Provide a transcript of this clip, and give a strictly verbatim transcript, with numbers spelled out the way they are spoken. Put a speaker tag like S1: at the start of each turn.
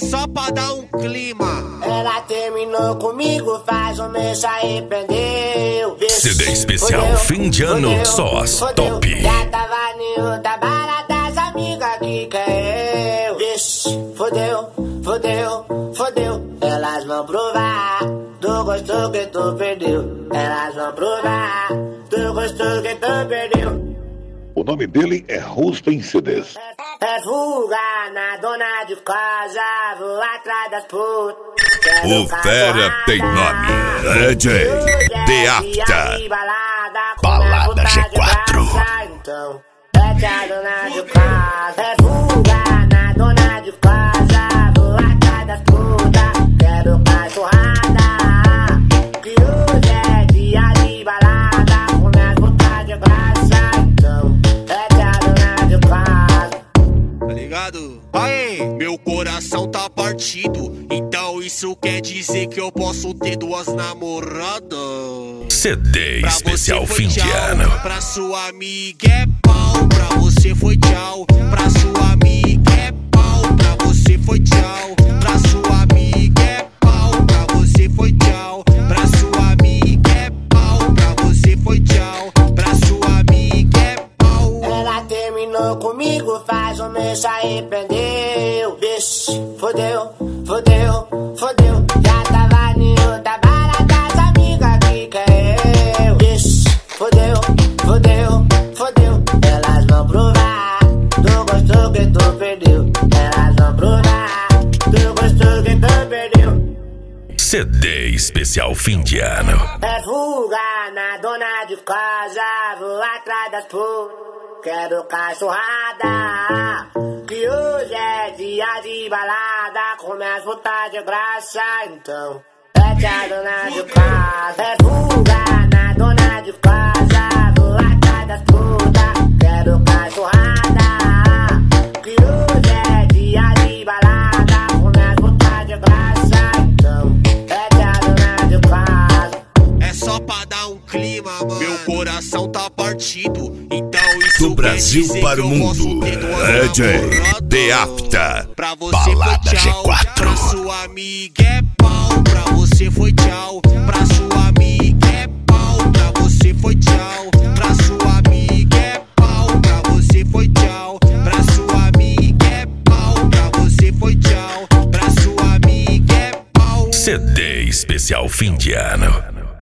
S1: só pra dar um clima.
S2: Ela terminou comigo, faz um mês se arrependeu.
S3: C D especial fodeu, fim de ano, fodeu, só as
S2: fodeu.
S3: top.
S2: Já tava em outra barata, as amigas que quer eu. Vixe, fodeu, fodeu, fodeu. Elas vão provar do gosto que tu perdeu. Elas vão provar do gosto que tu perdeu.
S4: O nome dele é Rustem C Ds.
S2: É fuga na dona de casa, vou atrás das putas.
S3: O fera tem nome, D J The After, Balada G quatro.
S2: Então, é que a dona de casa é fuga na dona de casa, vou atrás das putas. Quero cachorrada, que hoje é dia de balada, com minhas putas de graça. Então, é que a dona de casa.
S1: Tá ligado? Aê, meu coração tá partido. Então isso quer dizer que eu posso ter duas namoradas.
S3: C D especial fim de ano.
S1: Pra sua amiga é pau, pra você foi tchau. Pra sua amiga é pau, pra você foi tchau. Pra sua amiga é pau, pra você foi tchau. Pra sua amiga é pau, pra você foi tchau. Pra sua amiga é pau.
S2: Ela terminou comigo, faz um mês se arrependeu. Vixe, fodeu, fodeu, fodeu. Já tava em outra barata, as amigas que quer eu. Vixe, fodeu, fodeu, fodeu. Elas vão provar do gosto que tu perdeu. Elas vão provar do gosto que tu perdeu.
S3: C D especial fim de ano.
S2: É fuga na dona de casa, vou atrás das putas. Quero cachorrada, que hoje é dia de balada, com minhas putas de graça. Então, é que a dona de casa é fuga na dona de casa, vou atrás das putas. Quero cachorrada, que hoje é dia de balada, com minhas putas de graça. Então, é que a dona de casa.
S1: É só pra dar um clima, mano. Meu coração tá partido. Então isso
S3: do Brasil para o mundo, D J The After,
S1: pra você
S3: Balada
S1: foi tchau.
S3: G quatro.
S1: Pra sua amiga é pau, pra você foi tchau. Pra sua amiga é pau, pra você foi tchau. Pra sua amiga é pau, pra você foi tchau. Pra sua amiga é pau, pra você foi tchau. Pra sua amiga é pau.
S3: C D especial fim de ano.